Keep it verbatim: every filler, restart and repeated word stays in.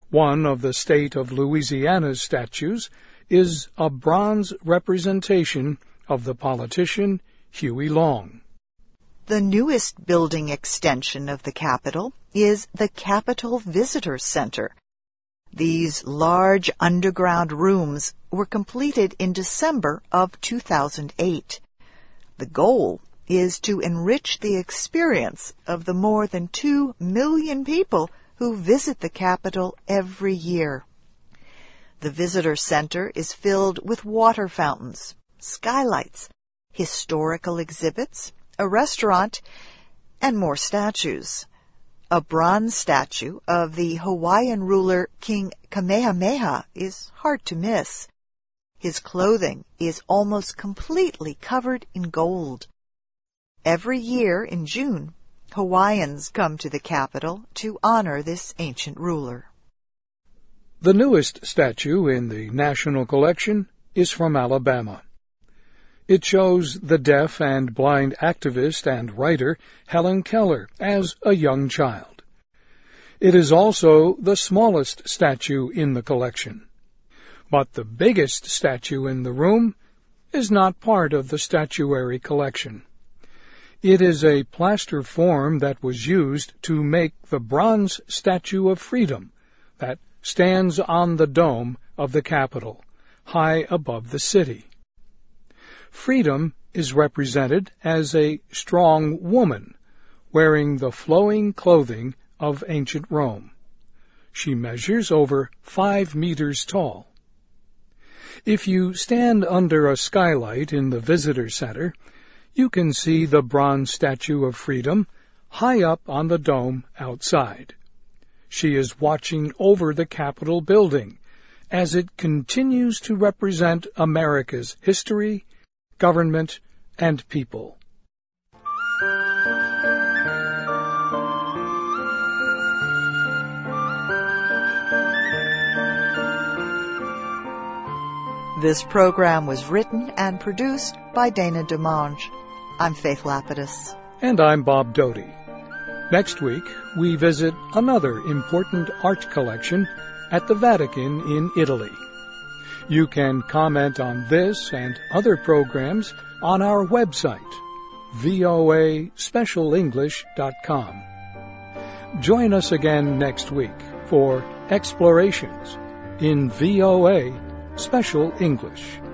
One of the state of Louisiana's statues is a bronze representation of the politician Huey Long. The newest building extension of the Capitol is the Capitol Visitor Center. These large underground rooms were completed in December of two thousand eight. The goal is to enrich the experience of the more than two million people who visit the Capitol every year. The Visitor Center is filled with water fountains, skylights, historical exhibits, a restaurant, and more statues. A bronze statue of the Hawaiian ruler King Kamehameha is hard to miss. His clothing is almost completely covered in gold. Every year in June, Hawaiians come to the Capitol to honor this ancient ruler. The newest statue in the National Collection is from Alabama. It shows the deaf and blind activist and writer Helen Keller as a young child. It is also the smallest statue in the collection. But the biggest statue in the room is not part of the statuary collection. It is a plaster form that was used to make the bronze Statue of Freedom that stands on the dome of the Capitol, high above the city. Freedom is represented as a strong woman wearing the flowing clothing of ancient Rome. She measures over five meters tall. If you stand under a skylight in the visitor center, you can see the bronze Statue of Freedom high up on the dome outside. She is watching over the Capitol building as it continues to represent America's history, government, and people. This program was written and produced by Dana DeMange. I'm Faith Lapidus. And I'm Bob Doty. Next week, we visit another important art collection at the Vatican in Italy. You can comment on this and other programs on our website, v o a special english dot com. Join us again next week for Explorations in V O A Special English.